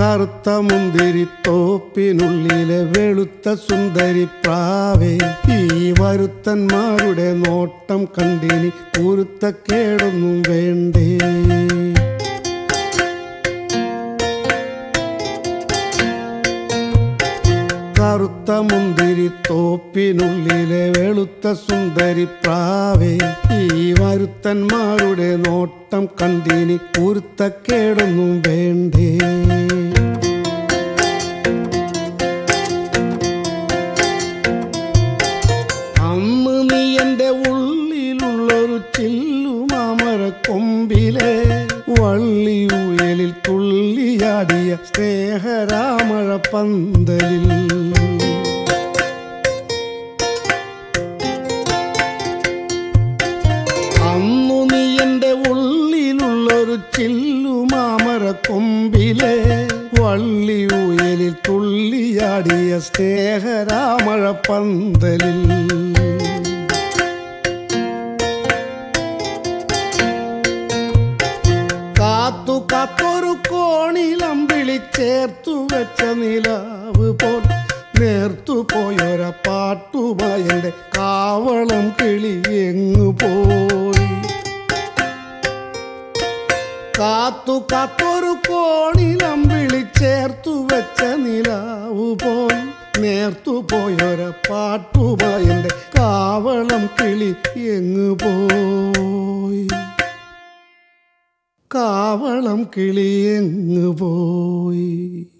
കറുത്ത മുന്തിരിത്തോപ്പിനുള്ളിലെ വെളുത്ത സുന്ദരി പ്രാവേ, ഈ വരുത്തന്മാരുടെ നോട്ടം കണ്ടിനി കുരുത്തക്കേടൊന്നും വേണ്ടേ. കറുത്ത മുന്തിരിത്തോപ്പിനുള്ളിലെ വെളുത്ത സുന്ദരി പ്രാവേ, ഈ വരുത്തന്മാരുടെ നോട്ടം കണ്ടിനി കുരുത്തക്കേടൊന്നും വേണ്ടേ. അന്ന് നീ എൻ്റെ ഉള്ളിലുള്ളൊരു ചില്ലുമാമരക്കൊമ്പിലെ വള്ളിയുയലിൽ തുള്ളിയാടിയ സ്നേഹരാമഴ പന്തലിൽ. അന്നു നീ എൻ്റെ ഉള്ളിലുള്ളൊരു ചില്ലുമാമരക്കൊമ്പിലെ വള്ളിയുയലിൽ തുള്ളിയാടിയ സ്നേഹരാമഴ പന്തലിൽ. കാത്തു കാത്തൊരു കോണിലമ്പിളി ചേർത്തു വെച്ച നിലാവ് പോൽ നേർത്തു പോയൊര പാട്ടുമായി എൻ്റെ കാവളം കിളി എങ്ങു പോയി. കാത്തു കാത്തൊരു കോണിലമ്പിളി ചേർത്തു വെച്ച നിലാവ് പോൽ നേർത്തു പോയൊര പാട്ടുമായി എൻ്റെ കാവളം കിളി എങ്ങു പോയി. കാവളം കിളി എങ്ങു പോയി.